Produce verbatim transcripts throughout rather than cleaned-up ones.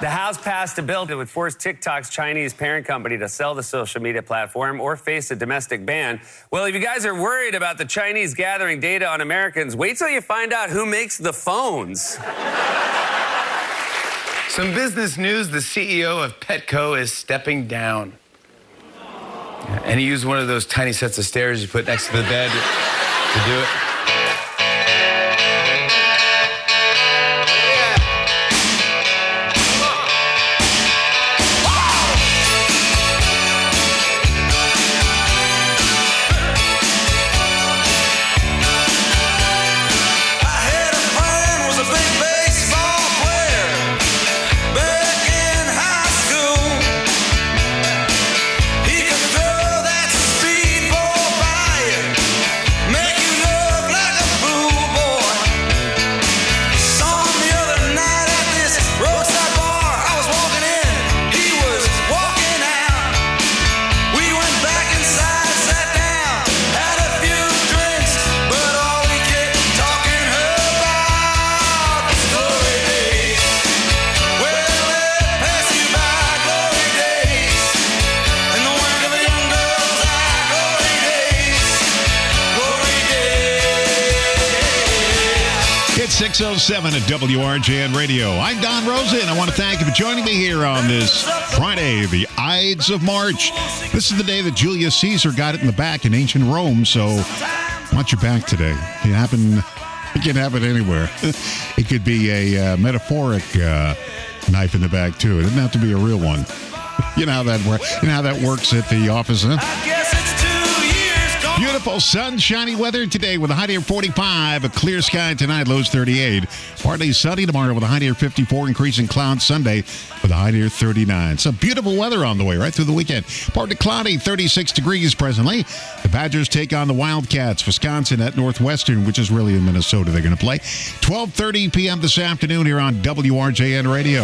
The House passed a bill that would force TikTok's Chinese parent company to sell the social media platform or face a domestic ban. Well, if you guys are worried about the Chinese gathering data on Americans, wait till you find out who makes the phones. Some business news, the C E O of Petco is stepping down. Yeah, and he used one of those tiny sets of stairs you put next to the bed to do it. six oh seven at W R J N Radio. I'm Don Rosen. I want to thank you for joining me here on this Friday, the Ides of March. This is the day that Julius Caesar got it in the back in ancient Rome, so watch your back today. It happen, it can happen anywhere. It could be a uh, metaphoric uh, knife in the back, too. It doesn't have to be a real one. You know how that, wor- you know how that works at the office, huh? Beautiful sunshiny weather today with a high near forty-five. A clear sky tonight, lows thirty-eight. Partly sunny tomorrow with a high near fifty-four. Increasing clouds Sunday with a high near thirty-nine. So beautiful weather on the way right through the weekend. Partly cloudy, thirty-six degrees presently. The Badgers take on the Wildcats. Wisconsin at Northwestern, which is really in Minnesota they're going to play. twelve thirty p.m. this afternoon here on W R J N Radio.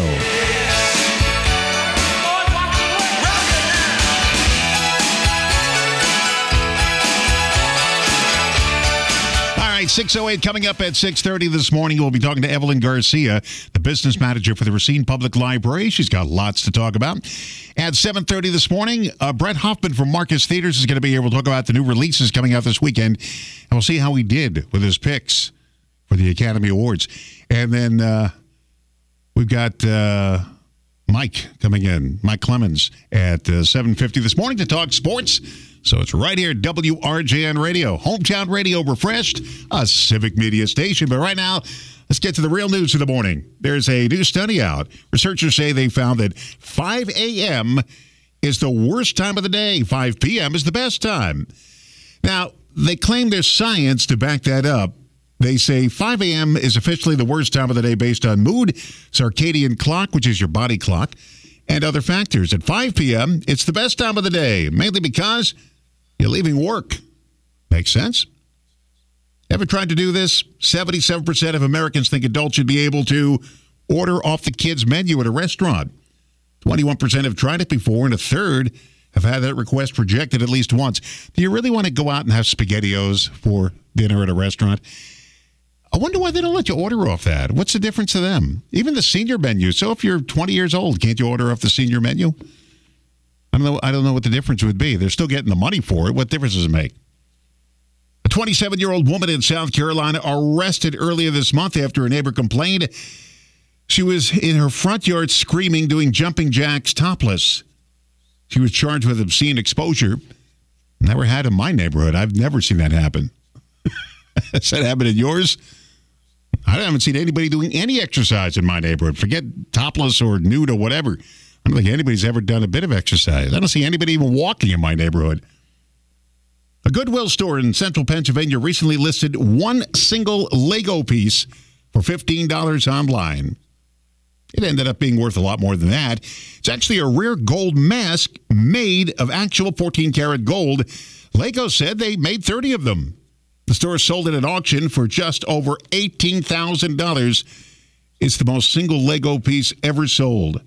six oh eight coming up at six thirty this morning. We'll be talking to Evelyn Garcia, the business manager for the Racine Public Library. She's got lots to talk about. At seven thirty this morning, uh, Brett Hoffman from Marcus Theaters is going to be here. We'll talk about the new releases coming out this weekend, and we'll see how he did with his picks for the Academy Awards. And then uh, we've got uh, Mike coming in, Mike Clemens, at uh, seven fifty this morning to talk sports. So it's right here at W R J N Radio. Hometown Radio refreshed, a civic media station. But right now, let's get to the real news of the morning. There's a new study out. Researchers say they found that five a.m. is the worst time of the day. five p.m. is the best time. Now, they claim there's science to back that up. They say five a.m. is officially the worst time of the day based on mood, circadian clock, which is your body clock, and other factors. At five p.m., it's the best time of the day, mainly because you're leaving work. Makes sense? Ever tried to do this? seventy-seven percent of Americans think adults should be able to order off the kids' menu at a restaurant. twenty-one percent have tried it before, and a third have had that request rejected at least once. Do you really want to go out and have SpaghettiOs for dinner at a restaurant? I wonder why they don't let you order off that. What's the difference to them? Even the senior menu. So if you're twenty years old, can't you order off the senior menu? I don't know. I don't know what the difference would be. They're still getting the money for it. What difference does it make? A twenty-seven-year-old woman in South Carolina arrested earlier this month after a neighbor complained she was in her front yard screaming, doing jumping jacks topless. She was charged with obscene exposure. Never had in my neighborhood. I've never seen that happen. Has that happened in yours? I haven't seen anybody doing any exercise in my neighborhood. Forget topless or nude or whatever. I don't think anybody's ever done a bit of exercise. I don't see anybody even walking in my neighborhood. A Goodwill store in central Pennsylvania recently listed one single Lego piece for fifteen dollars online. It ended up being worth a lot more than that. It's actually a rare gold mask made of actual fourteen karat gold. Lego said they made thirty of them. The store sold at an auction for just over eighteen thousand dollars. It's the most single Lego piece ever sold.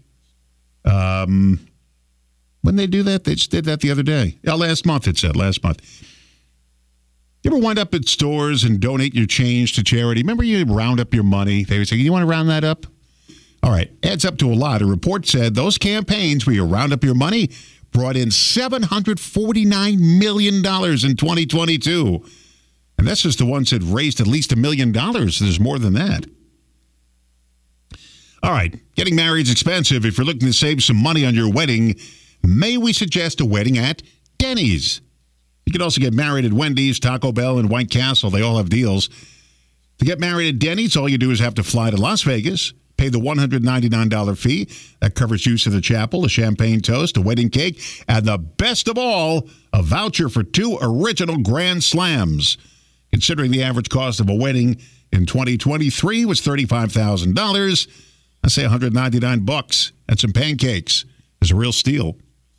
Um, when they do that, they just did that the other day. Yeah, last month, it said, last month. You ever wind up at stores and donate your change to charity? Remember you round up your money? They would say, you want to round that up? All right, adds up to a lot. A report said those campaigns where you round up your money brought in seven hundred forty-nine million dollars in twenty twenty-two. And that's just the ones that raised at least a million dollars. There's more than that. All right, getting married is expensive. If you're looking to save some money on your wedding, may we suggest a wedding at Denny's? You can also get married at Wendy's, Taco Bell, and White Castle. They all have deals. To get married at Denny's, all you do is have to fly to Las Vegas, pay the one hundred ninety-nine dollars fee. That covers use of the chapel, a champagne toast, a wedding cake, and the best of all, a voucher for two original Grand Slams. Considering the average cost of a wedding in twenty twenty-three was thirty-five thousand dollars, I say one hundred ninety-nine bucks and some pancakes is a real steal.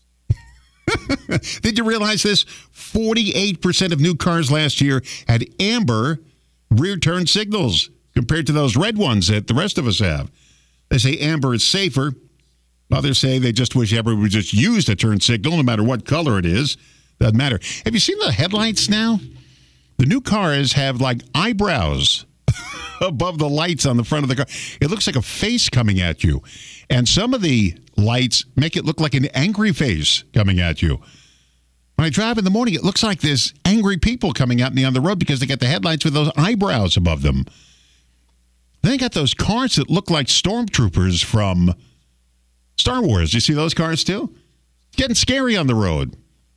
Did you realize this? forty-eight percent of new cars last year had amber rear turn signals compared to those red ones that the rest of us have. They say amber is safer. Others say they just wish everyone would just use a turn signal no matter what color it is. Doesn't matter. Have you seen the headlights now? The new cars have like eyebrows above the lights on the front of the car. It looks like a face coming at you. And some of the lights make it look like an angry face coming at you. When I drive in the morning, it looks like there's angry people coming at me on the road because they got the headlights with those eyebrows above them. Then they got those cars that look like stormtroopers from Star Wars. You see those cars too? Getting scary on the road.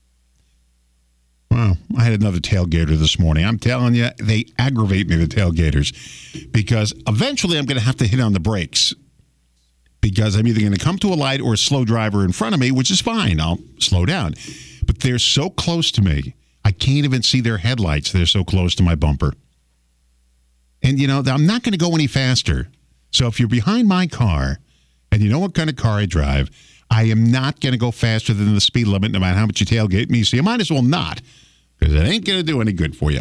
Wow, I had another tailgater this morning. I'm telling you, they aggravate me, the tailgaters, because eventually I'm going to have to hit on the brakes because I'm either going to come to a light or a slow driver in front of me, which is fine. I'll slow down. But they're so close to me, I can't even see their headlights. They're so close to my bumper. And, you know, I'm not going to go any faster. So if you're behind my car and you know what kind of car I drive, I am not going to go faster than the speed limit no matter how much you tailgate me. So you might as well not, because it ain't going to do any good for you.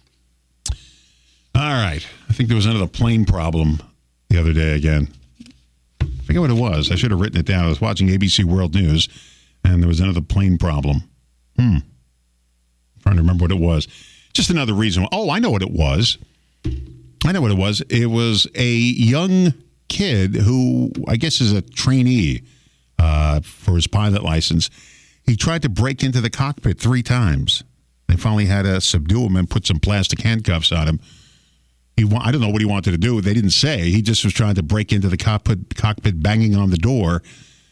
All right. I think there was another plane problem the other day again. I forget what it was. I should have written it down. I was watching A B C World News, and there was another plane problem. Hmm. Trying to remember what it was. Just another reason. Oh, I know what it was. I know what it was. It was a young kid who I guess is a trainee uh, for his pilot license. He tried to break into the cockpit three times. They finally had to subdue him and put some plastic handcuffs on him. He, I don't know what he wanted to do. They didn't say. He just was trying to break into the cockpit, cockpit banging on the door,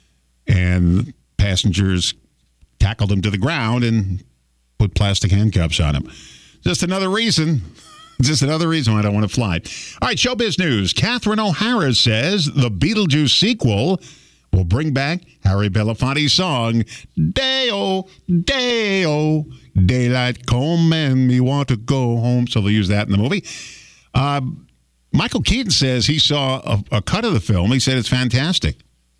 and passengers tackled him to the ground and put plastic handcuffs on him. Just another reason. Just another reason why I don't want to fly. All right, showbiz news. Catherine O'Hara says the Beetlejuice sequel will bring back Harry Belafonte's song, Day-O, Day-O, daylight come and me want to go home. So they'll use that in the movie. Uh, Michael Keaton says he saw a, a cut of the film. He said it's fantastic.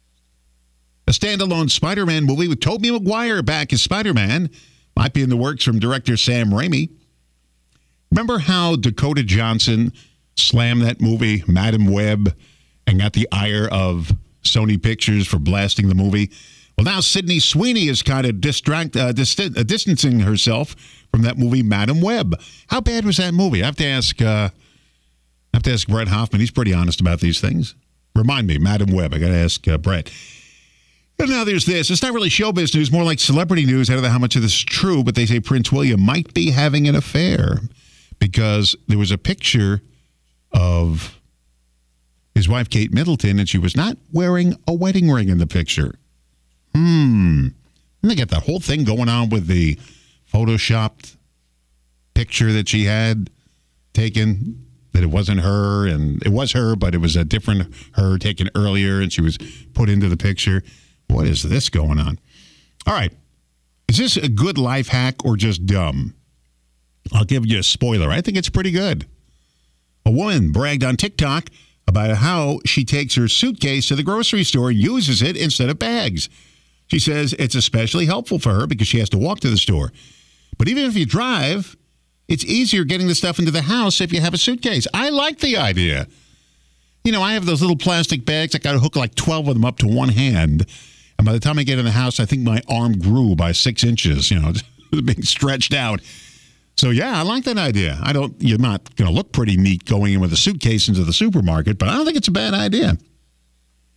A standalone Spider-Man movie with Tobey Maguire back as Spider-Man might be in the works from director Sam Raimi. Remember how Dakota Johnson slammed that movie, Madam Web, and got the ire of Sony Pictures for blasting the movie? Well, now Sydney Sweeney is kind of distract, uh, dist- uh, distancing herself from that movie, Madam Web. How bad was that movie? I have to ask. Uh, I have to ask Brett Hoffman. He's pretty honest about these things. Remind me, Madam Web. I got to ask uh, Brett. And now there's this. It's not really showbiz news, more like celebrity news. I don't know how much of this is true, but they say Prince William might be having an affair because there was a picture of his wife, Kate Middleton, and she was not wearing a wedding ring in the picture. Hmm. And they got that whole thing going on with the photoshopped picture that she had taken, that it wasn't her, and it was her, but it was a different her taken earlier, and she was put into the picture. What is this going on? All right. Is this a good life hack or just dumb? I'll give you a spoiler. I think it's pretty good. A woman bragged on TikTok about how she takes her suitcase to the grocery store and uses it instead of bags. She says it's especially helpful for her because she has to walk to the store. But even if you drive, it's easier getting the stuff into the house if you have a suitcase. I like the idea. You know, I have those little plastic bags. I got to hook like twelve of them up to one hand. And by the time I get in the house, I think my arm grew by six inches, you know, being stretched out. So, yeah, I like that idea. I don't, you're not going to look pretty neat going in with a suitcase into the supermarket, but I don't think it's a bad idea.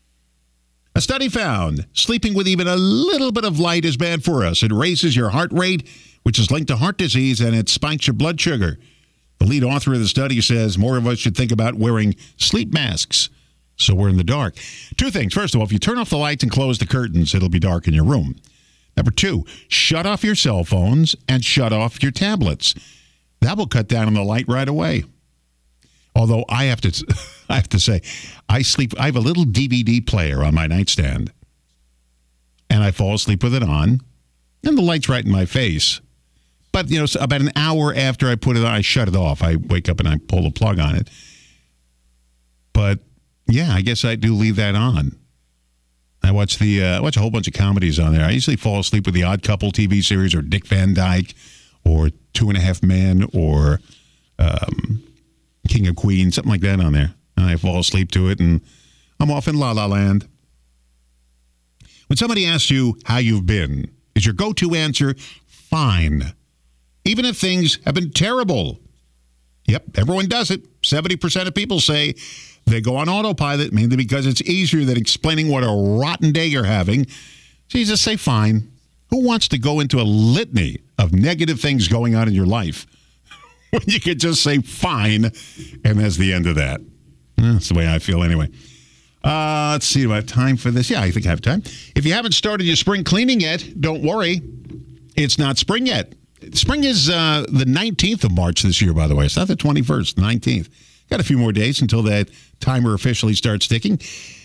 study found sleeping with even a little bit of light is bad for us. It raises your heart rate, which is linked to heart disease, and it spikes your blood sugar. The lead author of the study says more of us should think about wearing sleep masks so we're in the dark. Two things. First of all, if you turn off the lights and close the curtains, it'll be dark in your room. Number two, shut off your cell phones and shut off your tablets. That will cut down on the light right away. Although I have to, I have to say, I sleep. I have a little D V D player on my nightstand, and I fall asleep with it on, and the light's right in my face. But you know, so about an hour after I put it on, I shut it off. I wake up and I pull the plug on it. But yeah, I guess I do leave that on. I watch the uh, I watch a whole bunch of comedies on there. I usually fall asleep with the Odd Couple T V series, or Dick Van Dyke, or Two and a Half Men, or um, King of Queens, something like that on there. And I fall asleep to it, and I'm off in La La Land. When somebody asks you how you've been, is your go-to answer, fine. Even if things have been terrible. Yep, everyone does it. seventy percent of people say they go on autopilot, mainly because it's easier than explaining what a rotten day you're having. So you just say, fine. Who wants to go into a litany of negative things going on in your life when you could just say, fine, and that's the end of that? That's the way I feel anyway. Uh, let's see, do I have time for this? Yeah, I think I have time. If you haven't started your spring cleaning yet, don't worry. It's not spring yet. Spring is uh, the nineteenth of March this year, by the way. It's not the twenty-first, nineteenth. Got a few more days until that timer officially starts ticking.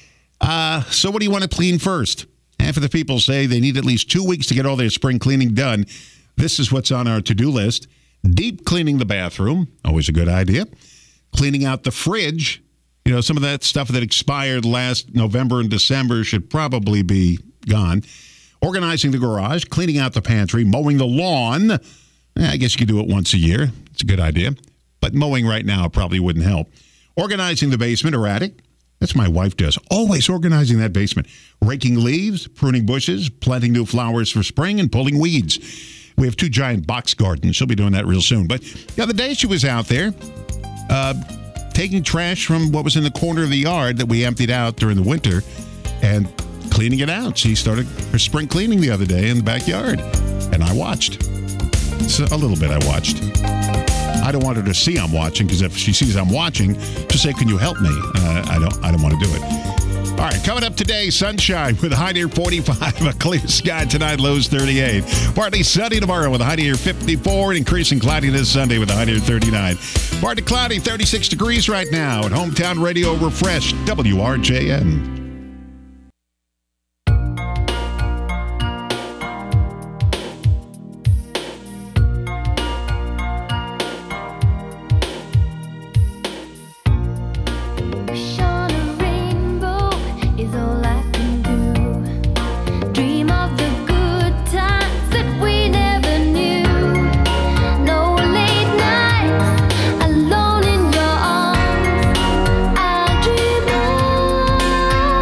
Uh, so what do you want to clean first? Half of the people say they need at least two weeks to get all their spring cleaning done. This is what's on our to-do list. Deep cleaning the bathroom, always a good idea. Cleaning out the fridge. You know, some of that stuff that expired last November and December should probably be gone. Organizing the garage, cleaning out the pantry, mowing the lawn. Eh, I guess you could do it once a year. It's a good idea. But mowing right now probably wouldn't help. Organizing the basement or attic. That's what my wife does. Always organizing that basement. Raking leaves, pruning bushes, planting new flowers for spring, and pulling weeds. We have two giant box gardens. She'll be doing that real soon. But the other day she was out there uh, taking trash from what was in the corner of the yard that we emptied out during the winter and cleaning it out. She started her spring cleaning the other day in the backyard, and I watched. So a little bit I watched. I don't want her to see I'm watching, because if she sees I'm watching, just say, "Can you help me?" Uh, I don't. I don't want to do it. All right, coming up today, sunshine with a high near forty-five, a clear sky tonight, lows thirty-eight. Partly sunny tomorrow with a high near fifty-four, and increasing cloudiness Sunday with a high near thirty-nine. Partly cloudy, thirty-six degrees right now at Hometown Radio Refresh, W R J N. Alone in your arms, I dream of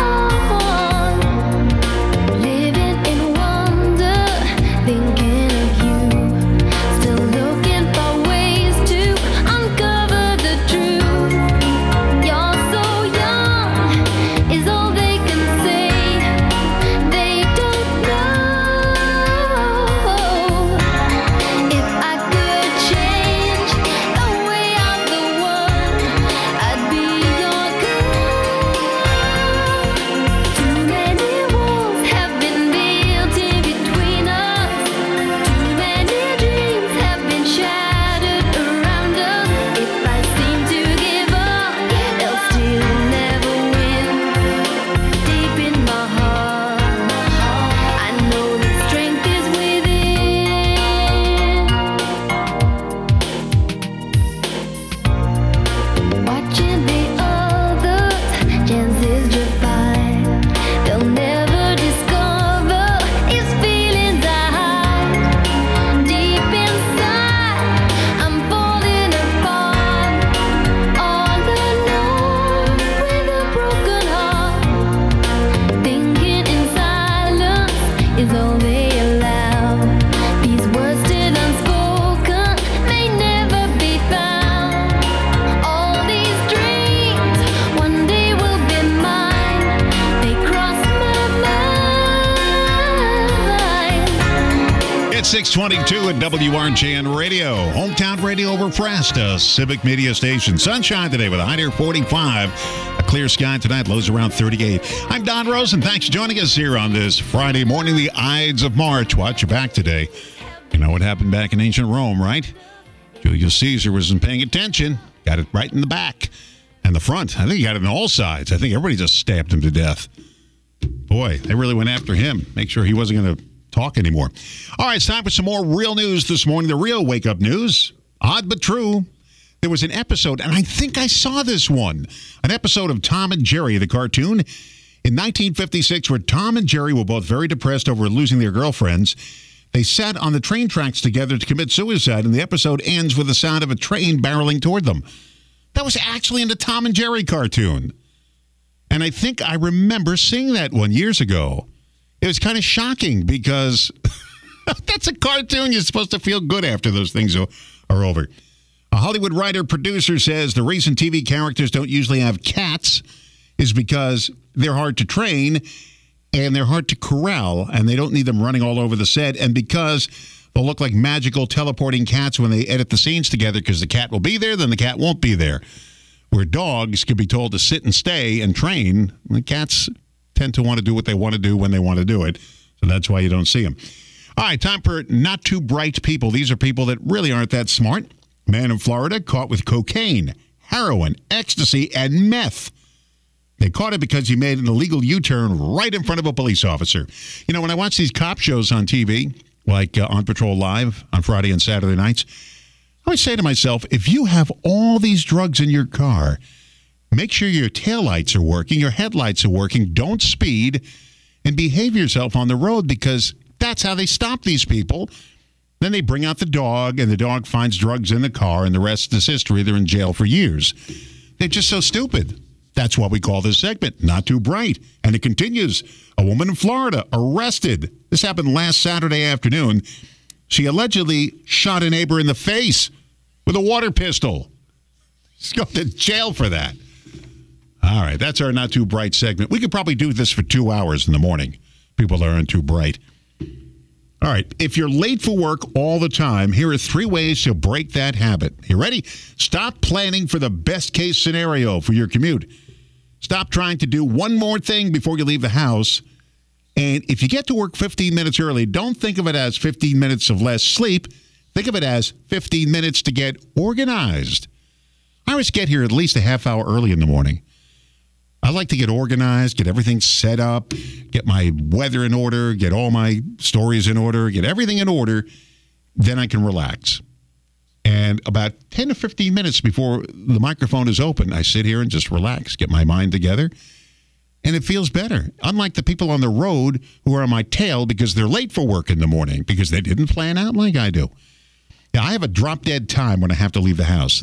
six twenty-two at W R J N Radio. Hometown radio over Presta, Civic Media Station. Sunshine today with a high near forty-five. A clear sky tonight, lows around thirty-eight. I'm Don Rosen. Thanks for joining us here on this Friday morning, the Ides of March. Watch your back today. You know what happened back in ancient Rome, right? Julius Caesar wasn't paying attention. Got it right in the back and the front. I think he got it on all sides. I think everybody just stabbed him to death. Boy, they really went after him. Make sure he wasn't going to talk anymore. All right, it's time for some more real news this morning. The real wake-up news. Odd but true. There was an episode, and I think I saw this one, an episode of Tom and Jerry, the cartoon, in nineteen fifty-six, where Tom and Jerry were both very depressed over losing their girlfriends. They sat on the train tracks together to commit suicide, and the episode ends with the sound of a train barreling toward them. That was actually in the Tom and Jerry cartoon. And I think I remember seeing that one years ago. It was kind of shocking because that's a cartoon. You're supposed to feel good after those things are, are over. A Hollywood writer-producer says the reason T V characters don't usually have cats is because they're hard to train and they're hard to corral, and they don't need them running all over the set, and because they'll look like magical teleporting cats when they edit the scenes together, because the cat will be there, then the cat won't be there. Where dogs can be told to sit and stay and train, the cats tend to want to do what they want to do when they want to do it. So that's why you don't see them. All right, time for not too bright people. These are people that really aren't that smart. Man in Florida caught with cocaine, heroin, ecstasy, and meth. They caught him because he made an illegal U-turn right in front of a police officer. You know, when I watch these cop shows on T V, like uh, On Patrol Live on Friday and Saturday nights, I always say to myself, if you have all these drugs in your car, make sure your taillights are working, your headlights are working, don't speed, and behave yourself on the road, because that's how they stop these people. Then they bring out the dog, and the dog finds drugs in the car, and the rest is history. They're in jail for years. They're just so stupid. That's what we call this segment, Not Too Bright. And it continues. A woman in Florida arrested. This happened last Saturday afternoon. She allegedly shot a neighbor in the face with a water pistol. She's going to jail for that. All right, that's our Not Too Bright segment. We could probably do this for two hours in the morning. People that aren't too bright. All right, if you're late for work all the time, here are three ways to break that habit. You ready? Stop planning for the best case scenario for your commute. Stop trying to do one more thing before you leave the house. And if you get to work fifteen minutes early, don't think of it as fifteen minutes of less sleep. Think of it as fifteen minutes to get organized. I always get here at least a half hour early in the morning. I like to get organized, get everything set up, get my weather in order, get all my stories in order, get everything in order. Then I can relax. And about ten to fifteen minutes before the microphone is open, I sit here and just relax, get my mind together. And it feels better. Unlike the people on the road who are on my tail because they're late for work in the morning because they didn't plan out like I do. Now, I have a drop-dead time when I have to leave the house.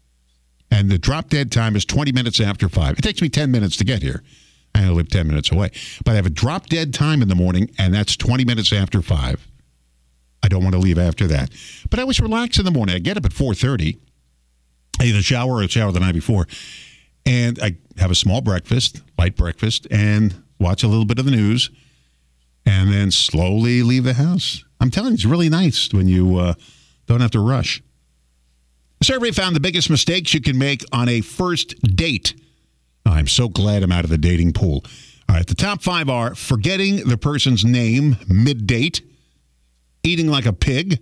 And the drop-dead time is twenty minutes after five. It takes me ten minutes to get here. I only live ten minutes away. But I have a drop-dead time in the morning, and that's twenty minutes after five. I don't want to leave after that. But I always relax in the morning. I get up at four thirty. I either shower or shower the night before. And I have a small breakfast, light breakfast, and watch a little bit of the news, and then slowly leave the house. I'm telling you, it's really nice when you uh, don't have to rush. The survey found the biggest mistakes you can make on a first date. I'm so glad I'm out of the dating pool. All right, the top five are forgetting the person's name mid-date, eating like a pig,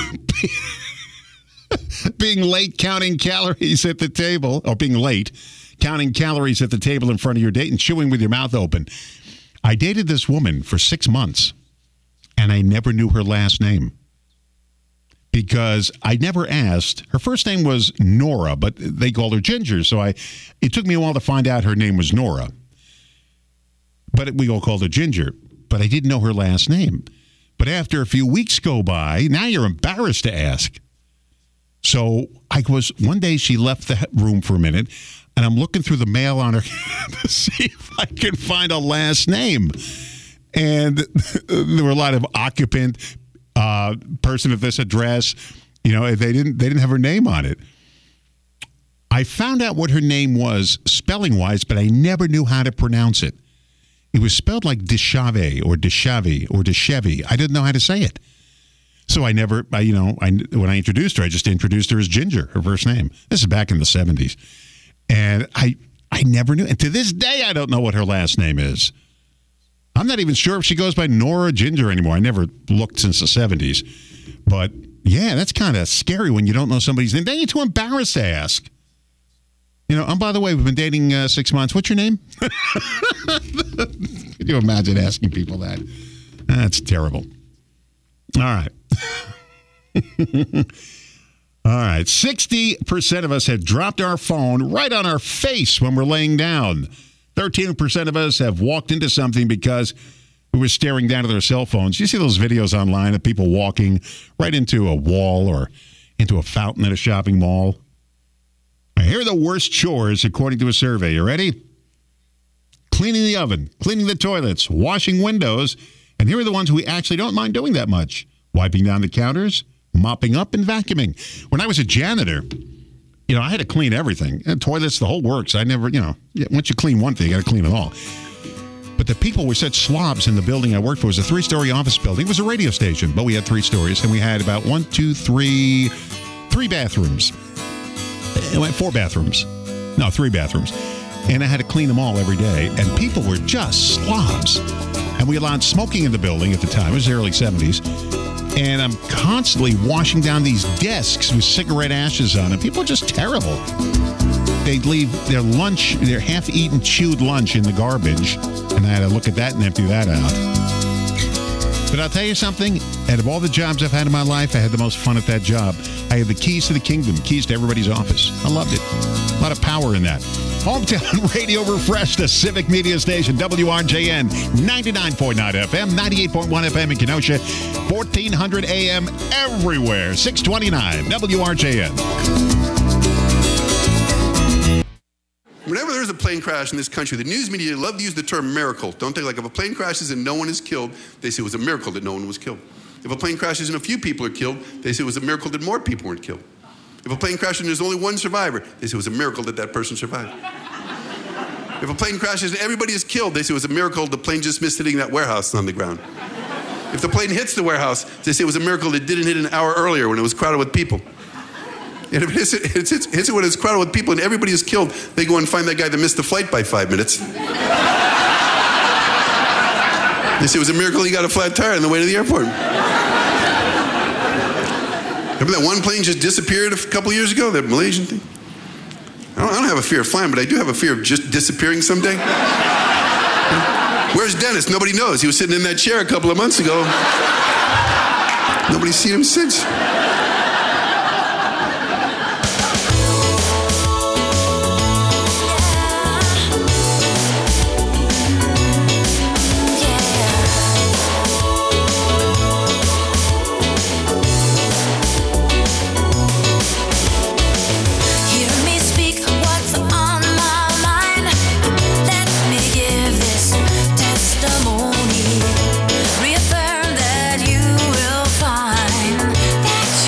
being late counting calories at the table, or being late, counting calories at the table in front of your date and chewing with your mouth open. I dated this woman for six months, and I never knew her last name because I never asked. Her first name was Nora, but they called her Ginger, so I. It took me a while to find out her name was Nora. But we all called her Ginger, but I didn't know her last name. But after a few weeks go by, now you're embarrassed to ask. So I was, one day she left the room for a minute, and I'm looking through the mail on her to see if I can find a last name. And there were a lot of occupant, uh, person at this address. You know, they didn't they didn't have her name on it. I found out what her name was spelling-wise, but I never knew how to pronounce it. It was spelled like Deshave or Deshavi or Deshevy. I didn't know how to say it. So I never, I, you know, I, when I introduced her, I just introduced her as Ginger, her first name. This is back in the seventies. And I, I never knew. And to this day, I don't know what her last name is. I'm not even sure if she goes by Nora Ginger anymore. I never looked since the seventies. But, yeah, that's kind of scary when you don't know somebody's name. Then you're too embarrassed to ask. You know, and by the way, we've been dating uh, six months. What's your name? Can you imagine asking people that? That's terrible. All right. All right. sixty percent of us have dropped our phone right on our face when we're laying down. thirteen percent of us have walked into something because we were staring down at their cell phones. You see those videos online of people walking right into a wall or into a fountain at a shopping mall? Here are the worst chores according to a survey. You ready? Cleaning the oven, cleaning the toilets, washing windows, and here are the ones we actually don't mind doing that much. Wiping down the counters, mopping up, and vacuuming. When I was a janitor, you know, I had to clean everything. And toilets, the whole works. I never, you know, once you clean one thing, you got to clean it all. But the people were such slobs in the building I worked for. It was a three-story office building. It was a radio station, but we had three stories, and we had about one, two, three, three bathrooms. Four bathrooms. No, three bathrooms. And I had to clean them all every day. And people were just slobs. And we allowed smoking in the building at the time. It was the early seventies. And I'm constantly washing down these desks with cigarette ashes on them. People are just terrible. They'd leave their lunch, their half-eaten, chewed lunch in the garbage. And I had to look at that and empty that out. But I'll tell you something, out of all the jobs I've had in my life, I had the most fun at that job. I had the keys to the kingdom, keys to everybody's office. I loved it. A lot of power in that. Hometown Radio Refresh, the Civic Media Station, W R J N, ninety-nine point nine F M, ninety-eight point one F M in Kenosha, fourteen hundred A M everywhere, six twenty-nine W R J N. Whenever there's a plane crash in this country, the news media love to use the term miracle. Don't they? Like if a plane crashes and no one is killed, they say it was a miracle that no one was killed. If a plane crashes and a few people are killed, they say it was a miracle that more people weren't killed. If a plane crashes and there's only one survivor, they say it was a miracle that that person survived. If a plane crashes and everybody is killed, they say it was a miracle the plane just missed hitting that warehouse on the ground. If the plane hits the warehouse, they say it was a miracle it didn't hit an hour earlier when it was crowded with people. And if it hits it, hits, hits it when it's crowded with people and everybody is killed, they go and find that guy that missed the flight by five minutes. They say it was a miracle he got a flat tire on the way to the airport. Remember that one plane just disappeared a couple years ago, that Malaysian thing? I don't, I don't have a fear of flying, but I do have a fear of just disappearing someday. Where's Dennis? Nobody knows. He was sitting in that chair a couple of months ago. Nobody's seen him since. Reaffirm that you will find that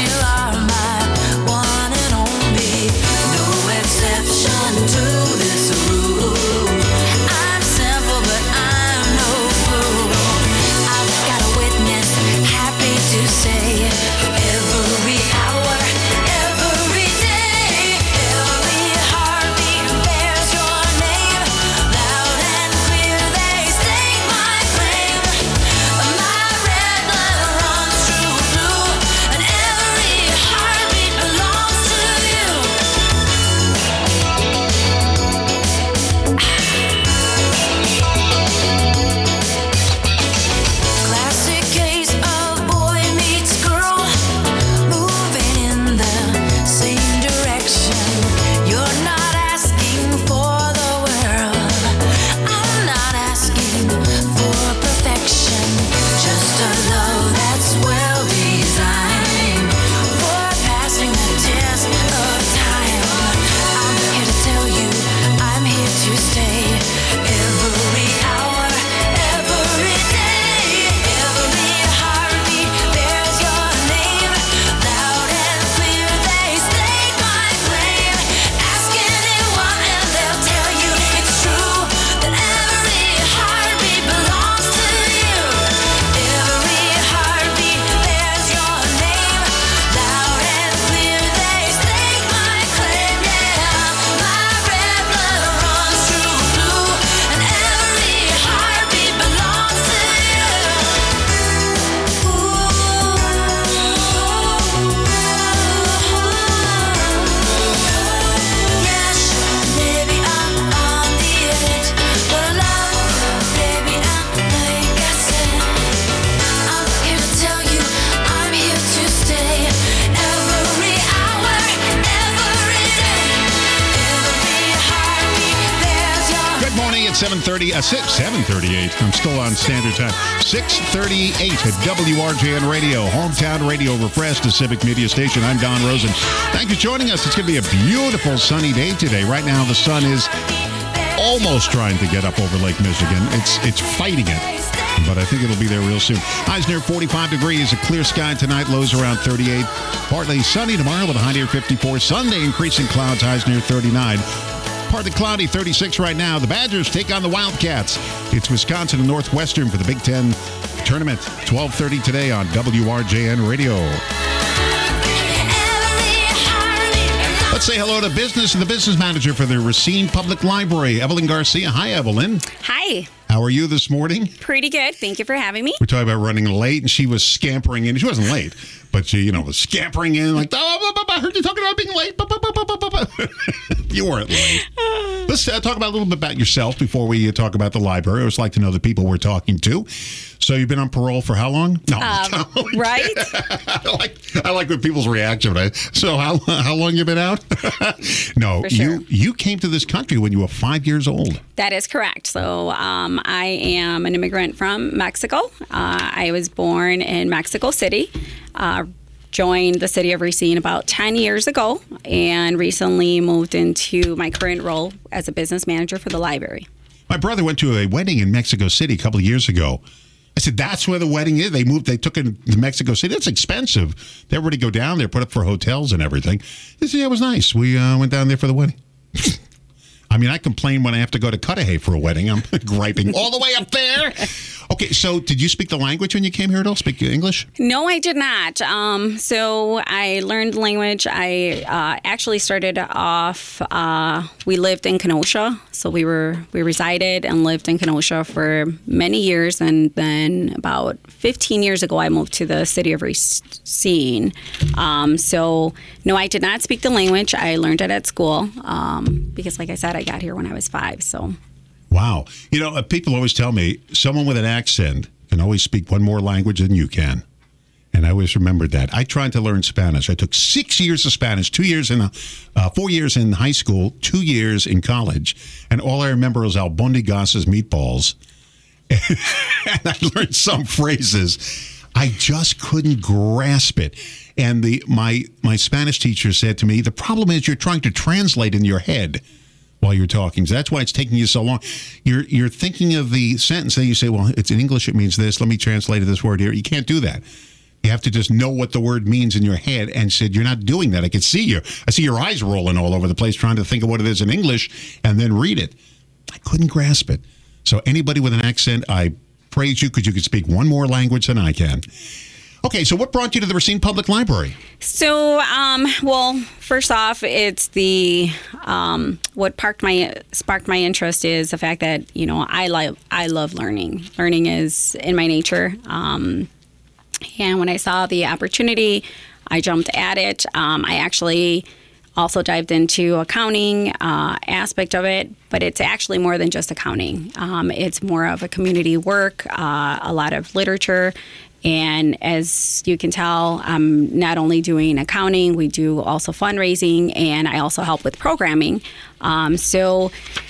thirty, uh, seven thirty-eight. I'm still on standard time. six thirty-eight at W R J N Radio, hometown radio refreshed, the Civic Media Station. I'm Don Rosen. Thank you for joining us. It's going to be a beautiful sunny day today. Right now, the sun is almost trying to get up over Lake Michigan. It's it's fighting it, but I think it'll be there real soon. Highs near forty-five degrees. A clear sky tonight. Lows around thirty-eight. Partly sunny tomorrow with a high near fifty-four. Sunday, increasing clouds. Highs near thirty-nine. Partly cloudy, thirty-six right now. The Badgers take on the Wildcats. It's Wisconsin and Northwestern for the Big Ten tournament. twelve thirty today on W R J N Radio. Let's say hello to business and the business manager for the Racine Public Library, Evelyn Garcia. Hi, Evelyn. Hi. How are you this morning? Pretty good. Thank you for having me. We're talking about running late, and she was scampering in. She wasn't late, but she, you know, was scampering in like, oh, I heard you talking about being late. You weren't late. Let's uh, talk about a little bit about yourself before we uh, talk about the library. I always like to know the people we're talking to. So you've been on parole for how long? No, um, right? I like I like when people's reaction. Right? So how how long you been out? No, For sure. you you came to this country when you were five years old. That is correct. So um, I am an immigrant from Mexico. Uh, I was born in Mexico City. Uh, joined the city of Racine about ten years ago, and recently moved into my current role as a business manager for the library. My brother went to a wedding in Mexico City a couple of years ago. I said, that's where the wedding is. They moved, they took it to Mexico City. That's expensive. They everybody go down there, put up for hotels and everything. He said, yeah, it was nice. We uh, went down there for the wedding. I mean, I complain when I have to go to Cudahy for a wedding. I'm griping all the way up there. Okay, so did you speak the language when you came here at all? Speak English? No, I did not. Um, so I learned language. I uh, actually started off, uh, we lived in Kenosha. So we were, we resided and lived in Kenosha for many years. And then about fifteen years ago, I moved to the city of Racine. Um, so no, I did not speak the language. I learned it at school um, because, like I said, I got here when I was five. So. Wow. You know, uh, people always tell me someone with an accent can always speak one more language than you can. And I always remembered that. I tried to learn Spanish. I took six years of Spanish, two years in, a, uh, four years in high school, two years in college. And all I remember was albondigas meatballs. And I learned some phrases. I just couldn't grasp it. And the my my Spanish teacher said to me, the problem is you're trying to translate in your head while you're talking. So that's why it's taking you so long. You're you're thinking of the sentence, then you say, well, it's in English, it means this. Let me translate this word here. You can't do that. You have to just know what the word means in your head, and said, you're not doing that. I can see you. I see your eyes rolling all over the place trying to think of what it is in English and then read it. I couldn't grasp it. So anybody with an accent, I praise you because you can speak one more language than I can. Okay, so what brought you to the Racine Public Library? So, um, well, first off, it's the um, what sparked my sparked my interest is the fact that you know I love I love learning. Learning is in my nature, um, and when I saw the opportunity, I jumped at it. Um, I actually also dived into accounting uh, aspect of it, but it's actually more than just accounting. Um, it's more of a community work, uh, a lot of literature. And as you can tell, I'm not only doing accounting, we do also fundraising, and I also help with programming. Um, so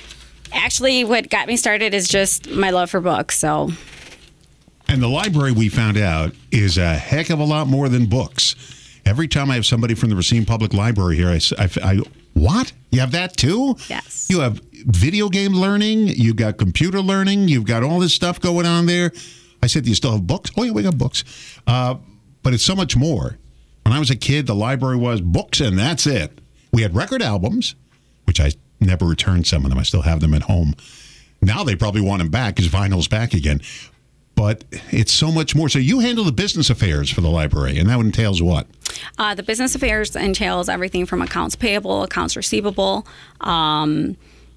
actually what got me started is just my love for books. So, And the library, we found out, is a heck of a lot more than books. Every time I have somebody from the Racine Public Library here, I, I, I what? You have that too? Yes. You have video game learning, you've got computer learning, you've got all this stuff going on there. I said, do you still have books? Oh, yeah, we got books. Uh, but it's so much more. When I was a kid, the library was books, and that's it. We had record albums, which I never returned some of them. I still have them at home. Now they probably want them back because vinyl's back again. But it's so much more. So you handle the business affairs for the library, and that entails what? Uh, the business affairs entails everything from accounts payable, accounts receivable, um,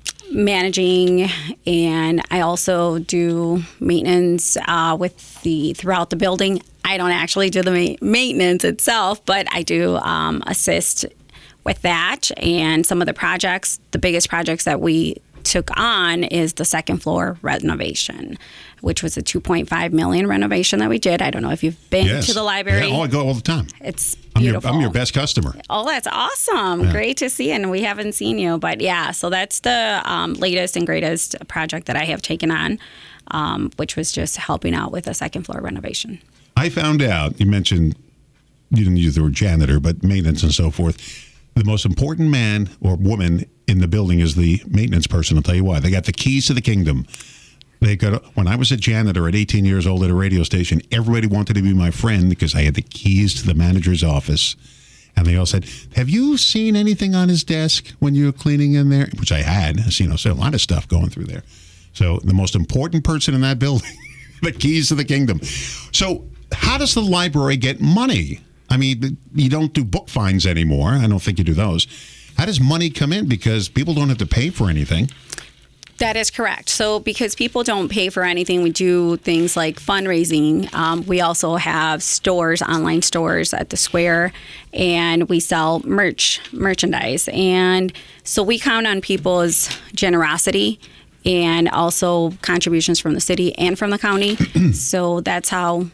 managing, and I also do maintenance uh, with the throughout the building. I don't actually do the ma- maintenance itself, but I do um, assist with that and some of the projects. The biggest projects that we took on is the second floor renovation. which was a two point five million renovation that we did. I don't know if you've been Yes. to the library. Yeah, oh, I go all the time. It's I'm your, beautiful. I'm your best customer. Oh, that's awesome. Yeah. Great to see. And we haven't seen you. But yeah, so that's the um, latest and greatest project that I have taken on, um, which was just helping out with a second floor renovation. I found out, you mentioned, you didn't use the word janitor, but maintenance and so forth. The most important man or woman in the building is the maintenance person. I'll tell you why. They got the keys to the kingdom. They got. When I was a janitor at eighteen years old at a radio station, everybody wanted to be my friend because I had the keys to the manager's office. And they all said, have you seen anything on his desk when you were cleaning in there? Which I had. I you know, so a lot of stuff going through there. So the most important person in that building, the keys to the kingdom. So how does the library get money? I mean, you don't do book fines anymore. I don't think you do those. How does money come in? Because people don't have to pay for anything. That is correct. So because people don't pay for anything, we do things like fundraising. Um, we also have stores, online stores at the square, and we sell merch, merchandise. And so we count on people's generosity and also contributions from the city and from the county. So that's how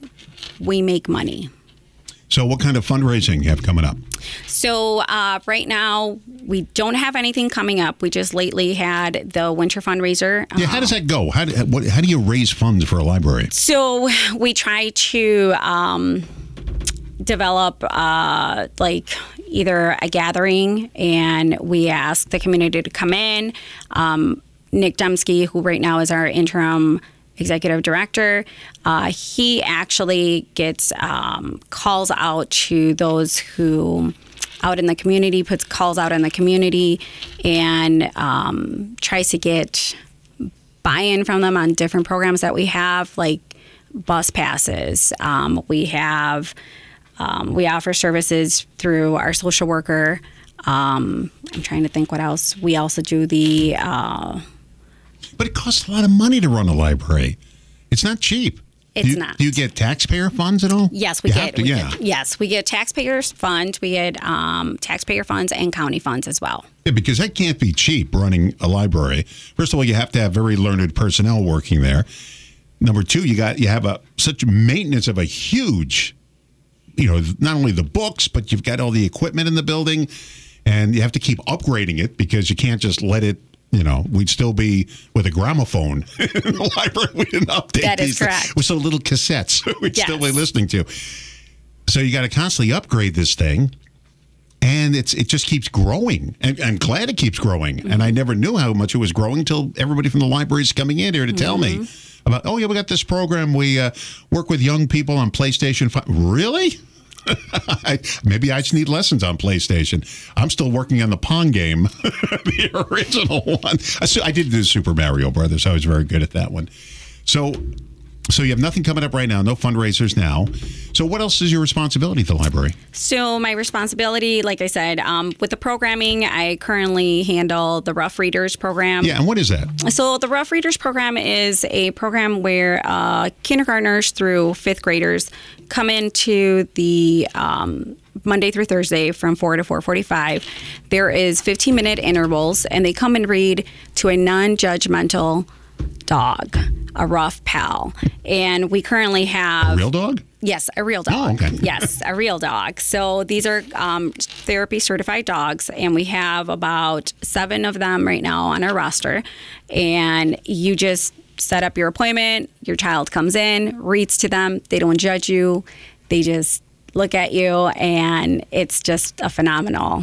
we make money. So what kind of fundraising you have coming up? So uh, right now, we don't have anything coming up. We just lately had the winter fundraiser. Yeah, how does that go? How do, what, how do you raise funds for a library? So we try to um, develop uh, like either a gathering, and we ask the community to come in. Um, Nick Demsky, who right now is our interim executive director, uh, he actually gets um, calls out to those who out in the community, puts calls out in the community, and um, tries to get buy-in from them on different programs that we have, like bus passes. Um, we have um, we offer services through our social worker. Um, I'm trying to think what else. We also do the uh, But it costs a lot of money to run a library. It's not cheap. It's do you, not. Do you get taxpayer funds at all? Yes, we you get. Have to, we yeah. get- Yes, we get taxpayers fund. We get um, taxpayer funds and county funds as well. Yeah, because that can't be cheap running a library. First of all, you have to have very learned personnel working there. Number two, you got you have a such maintenance of a huge, you know, not only the books, but you've got all the equipment in the building, and you have to keep upgrading it because you can't just let it. You know, we'd still be with a gramophone in the library. We didn't update That is these. correct. With some little cassettes we'd Yes. still be listening to. So you got to constantly upgrade this thing. And it's it just keeps growing. And I'm glad it keeps growing. Mm-hmm. And I never knew how much it was growing until everybody from the library is coming in here to tell mm-hmm. me about, oh, yeah, we got this program. We uh, work with young people on PlayStation five. Really? I, maybe I just need lessons on PlayStation. I'm still working on the Pong game, the original one. I, I did do Super Mario Brothers. I was very good at that one. So, so you have nothing coming up right now, no fundraisers now. So what else is your responsibility at the library? So my responsibility, like I said, um, with the programming, I currently handle the Rough Readers program. Yeah, and what is that? So the Rough Readers program is a program where uh, kindergartners through fifth graders come into the um, Monday through Thursday from four to four forty-five. There is fifteen minute intervals, and they come and read to a non-judgmental dog, a rough pal. And we currently have... A real dog? Yes, a real dog. Oh, okay. Yes, a real dog. So these are um, therapy certified dogs, and we have about seven of them right now on our roster. And you just set up your appointment, your child comes in, reads to them, they don't judge you, they just look at you, and it's just a phenomenal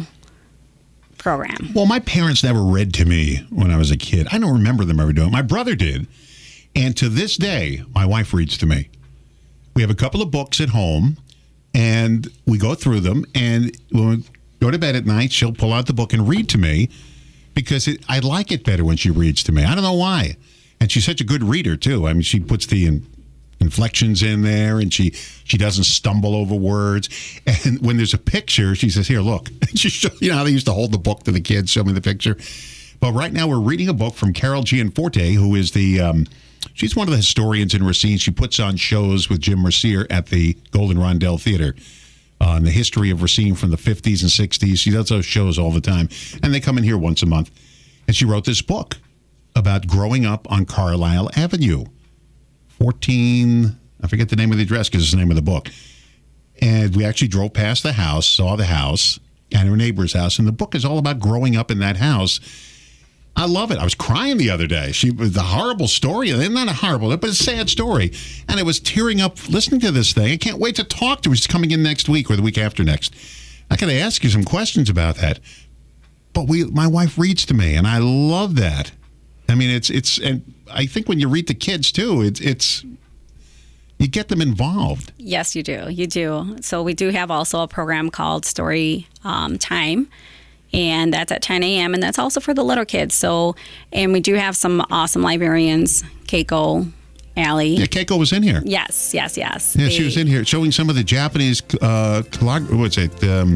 program. Well, my parents never read to me when I was a kid. I don't remember them ever doing it. My brother did. And to this day, my wife reads to me. We have a couple of books at home, and we go through them. And when we go to bed at night, she'll pull out the book and read to me because it, I like it better when she reads to me. I don't know why. And she's such a good reader, too. I mean, she puts the in, inflections in there, and she, she doesn't stumble over words. And when there's a picture, she says, here, look. She show, you know how they used to hold the book to the kids, show me the picture? But right now we're reading a book from Carol Gianforte, who is the... Um, She's one of the historians in Racine. She puts on shows with Jim Mercier at the Golden Rondell Theater on the history of Racine from the fifties and sixties. She does those shows all the time, and they come in here once a month. And she wrote this book about growing up on Carlisle Avenue. fourteen, I forget the name of the address because it's the name of the book. And we actually drove past the house, saw the house and her neighbor's house. And the book is all about growing up in that house. I love it. I was crying the other day. She was a horrible story. Not a horrible, but a sad story. And I was tearing up listening to this thing. I can't wait to talk to her. She's coming in next week or the week after next. I got to ask you some questions about that. But we, my wife reads to me, and I love that. I mean, it's it's, and I think when you read to kids too, it's it's you get them involved. Yes, you do. You do. So we do have also a program called Story um, Time. And that's at ten a.m. and that's also for the little kids. So, and we do have some awesome librarians, Keiko, Allie. Yeah, Keiko was in here. Yes, yes, yes. Yeah, they, she was in here showing some of the Japanese uh, callig- what's it? Um,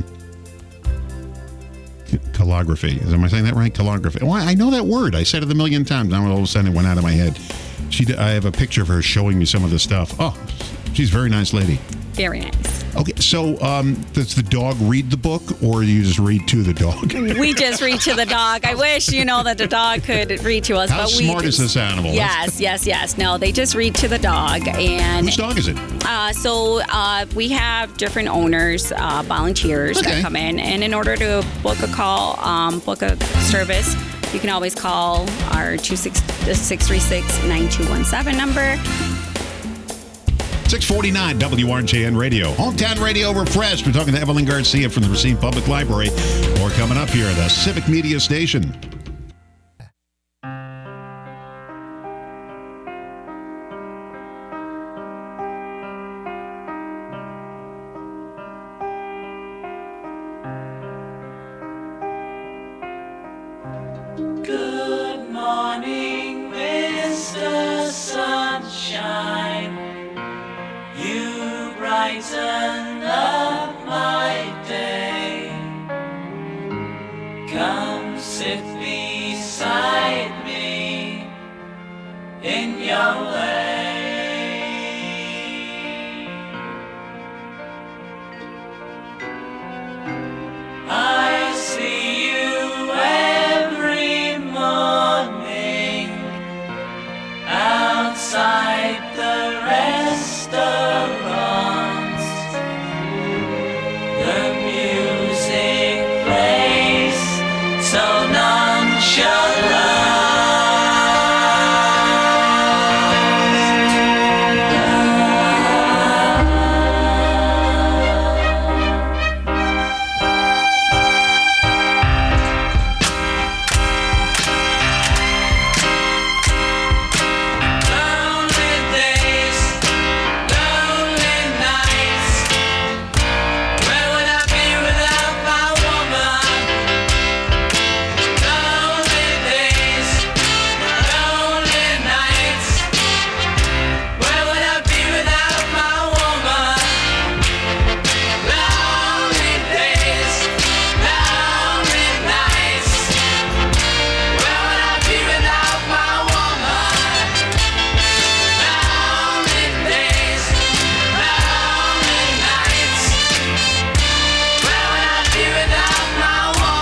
calligraphy. Am I saying that right? Calligraphy. Well, I know that word. I said it a million times. Now all of a sudden it went out of my head. She, I have a picture of her showing me some of the stuff. Oh, she's a very nice lady. Very nice. Okay, so um, does the dog read the book, or you just read to the dog? We just read to the dog. I wish, you know, that the dog could read to us. How but we smart just, is this animal? Yes, yes, yes. No, they just read to the dog. And whose dog is it? Uh, so uh, we have different owners, uh, volunteers Okay. that come in, and in order to book a call, um, book a service, you can always call our two six three six, nine two one seven number. six forty-nine W R J N Radio. Hometown Radio Refreshed. We're talking to Evelyn Garcia from the Racine Public Library. More coming up here, the Civic Media Station. Good morning, Mister Sunshine. You brighten up my day. Come sit beside me in your way. I see you every morning outside the restaurant. The music plays so nonchalant. Lonely days, lonely nights. Where would I be without my woman? Lonely days, lonely nights. Where would I be without my woman? Lonely days, lonely nights. Where would I be without my woman? Lonely days, lonely nights. Where would I be without my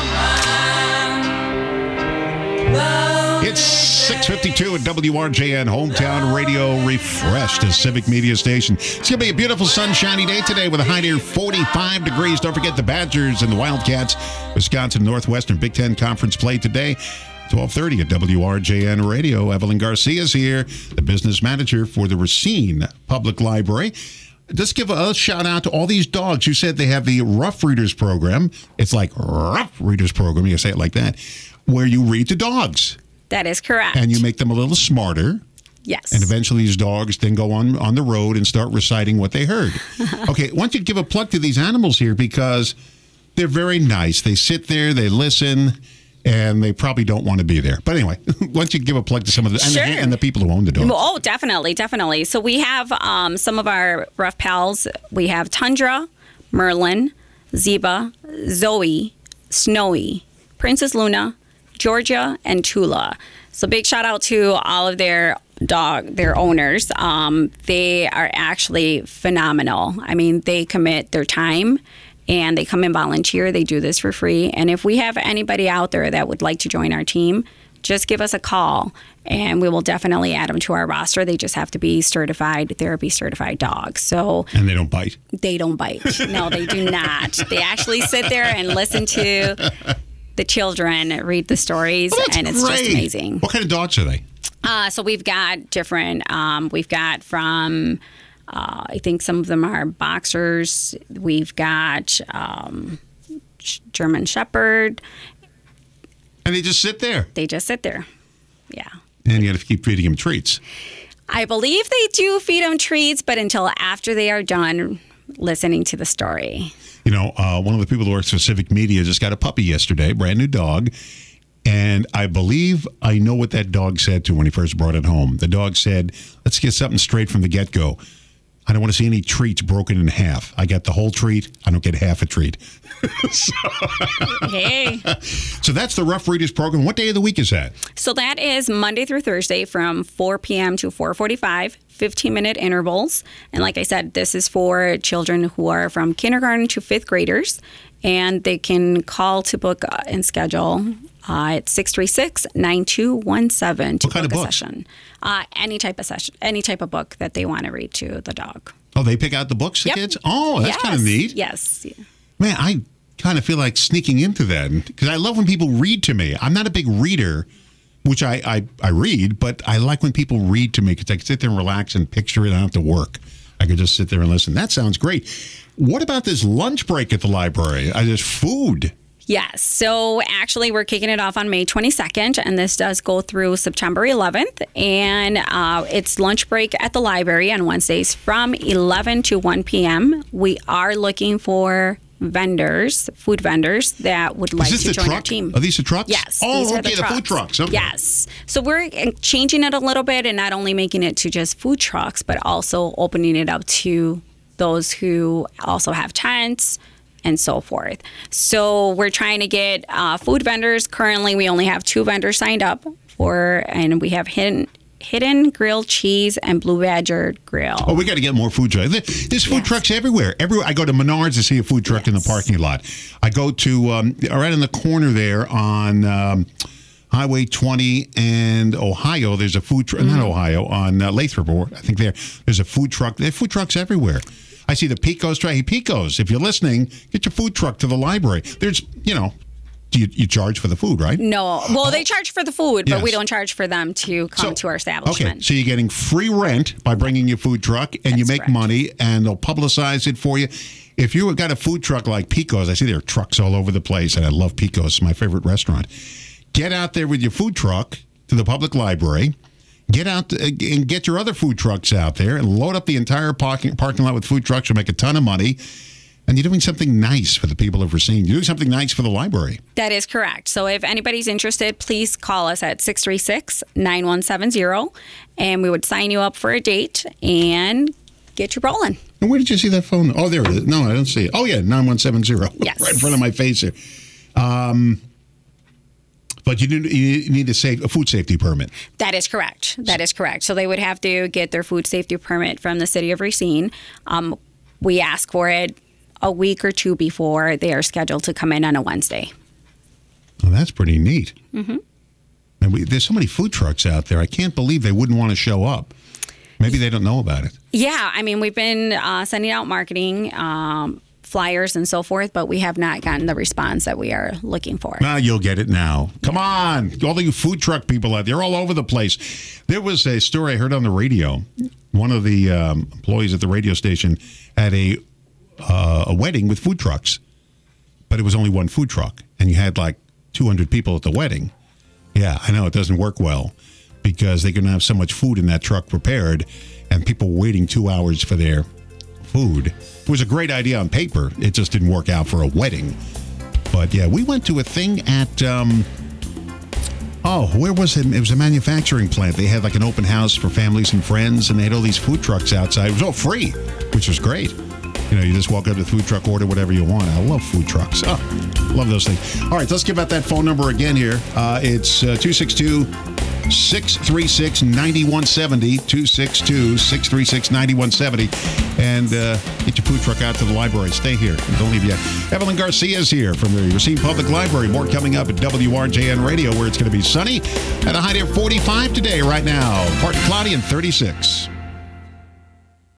woman? It's six fifty-two at W R J N, Hometown Radio Refreshed, a Civic Media Station. It's going to be a beautiful sunshiny day today with a high near forty-five degrees. Don't forget the Badgers and the Wildcats, Wisconsin Northwestern Big Ten Conference play today. twelve thirty at W R J N Radio. Evelyn Garcia is here, the business manager for the Racine Public Library. Just give a shout out to all these dogs. You said they have the Rough Readers program. It's like Rough Readers program. You say it like that, where you read to dogs That is correct. and you make them a little smarter. yes. And eventually these dogs then go on, on the road and start reciting what they heard. Okay, why don't you give a plug to these animals here because they're very nice. They sit there, they listen, and they probably don't want to be there. But anyway, why don't you give a plug to some of the, and, Sure. the, and the people who own the dogs. Oh, definitely, definitely. So we have um, some of our rough pals. We have Tundra, Merlin, Zeba, Zoe, Snowy, Princess Luna, Georgia, and Tula. So big shout out to all of their dog, their owners. Um, they are actually phenomenal. I mean, they commit their time and they come and volunteer. They do this for free. And if we have anybody out there that would like to join our team, just give us a call, and we will definitely add them to our roster. They just have to be certified, therapy certified dogs. So And they don't bite. they don't bite. No, they do not. They actually sit there and listen to the children read the stories, Oh, that's and it's just great. amazing. What kind of dogs are they? Uh, so we've got different. Um, we've got from. Uh, I think some of them are boxers. We've got um, sh- German Shepherd. And they just sit there. They just sit there. Yeah. And you got to keep feeding them treats. I believe they do feed them treats, but until after they are done listening to the story. You know, uh, one of the people who works for Civic Media just got a puppy yesterday, brand new dog. And I believe I know what that dog said to when he first brought it home. The dog said, let's get something straight from the get-go. I don't want to see any treats broken in half. I got the whole treat. I don't get half a treat. Hey. So that's the Rough Readers program. What day of the week is that? So that is Monday through Thursday from four p.m. to four forty-five, fifteen-minute intervals. And like I said, this is for children who are from kindergarten to fifth graders. And they can call to book uh, and schedule uh, at six three six, nine two one seven to What kind book of a books? session. Uh, any type of session, any type of book that they want to read to the dog. Oh, they pick out the books, the Yep. kids? Oh, that's Yes. kind of neat. Yes. Man, I kind of feel like sneaking into that because I love when people read to me. I'm not a big reader, which I, I, I read, but I like when people read to me because I can sit there and relax and picture it. I don't have to work. I could just sit there and listen. That sounds great. What about this lunch break at the library? Uh, there's food. Yes. So actually, we're kicking it off on May twenty-second, and this does go through September eleventh. And uh, it's lunch break at the library on Wednesdays from eleven to one p.m. We are looking for vendors, food vendors that would like Is this to the join truck? our team. Are these the trucks? Yes. Oh, these are okay, the, the food trucks. Okay. Yes. So we're uh, changing it a little bit and not only making it to just food trucks, but also opening it up to those who also have tents and so forth. So we're trying to get uh, food vendors. Currently, we only have two vendors signed up for, and we have hidden hidden grilled cheese and Blue Badger grill. Oh, we got to get more food trucks. There- There's food Yes. trucks everywhere. Everywhere I go to Menards to see a food truck in the Yes. parking lot. I go to um, right in the corner there on um, Highway twenty and Ohio. There's a food truck, Mm-hmm. not Ohio, on uh, Lathrop. Or I think there. There's a food truck. There are food trucks everywhere. I see the Pecos truck. Hey, Pecos, if you're listening, get your food truck to the library. There's, you know, do you, you charge for the food, right? No, well, they charge for the food, but we Yes. don't charge for them to come So- to our establishment. Okay, so you're getting free rent by bringing your food truck, and you That's make correct. money, and they'll publicize it for you. If you got a food truck like Pecos, I see there are trucks all over the place, and I love Pecos. It's my favorite restaurant. Get out there with your food truck to the public library. Get out to, and get your other food trucks out there and load up the entire parking, parking lot with food trucks. You'll make a ton of money. And you're doing something nice for the people of Racine. You're doing something nice for the library. That is correct. So if anybody's interested, please call us at six three six, nine one seven zero, and we would sign you up for a date and get you rolling. And where did you see that phone? Oh, there it is. No, I don't see it. Oh, yeah, nine one seven zero. Yes. Right in front of my face here. Um, but you need, you need a, safe, a food safety permit. That is correct. That is correct. So they would have to get their food safety permit from the city of Racine. Um, we ask for it a week or two before they are scheduled to come in on a Wednesday. Oh, that's pretty neat. Mm-hmm. And we, there's so many food trucks out there. I can't believe they wouldn't want to show up. Maybe they don't know about it. Yeah, I mean, we've been uh, sending out marketing um, flyers and so forth, but we have not gotten the response that we are looking for. Ah, you'll get it now. Come on. All you food truck people out there, all over the place. There was a story I heard on the radio. One of the um, employees at the radio station had a uh, a wedding with food trucks, but it was only one food truck, and you had like two hundred people at the wedding. Yeah, I know it doesn't work well because they can have so much food in that truck prepared, and people waiting two hours for their food. It was a great idea on paper. It just didn't work out for a wedding. But yeah, we went to a thing at, um, oh, where was it? It was a manufacturing plant. They had like an open house for families and friends, and they had all these food trucks outside. It was all free, which was great. You know, you just walk up to the food truck, order whatever you want. I love food trucks. Oh, love those things. All right, let's give out that phone number again here. Uh, it's uh, two six two, six three six, nine one seven zero, two six two, six three six, nine one seven zero, and uh, get your food truck out to the library. Stay here. Don't leave yet. Evelyn Garcia is here from the Racine Public Library. More coming up at W R J N Radio, where it's going to be sunny at a high near forty-five today right now. Partly cloudy and thirty-six.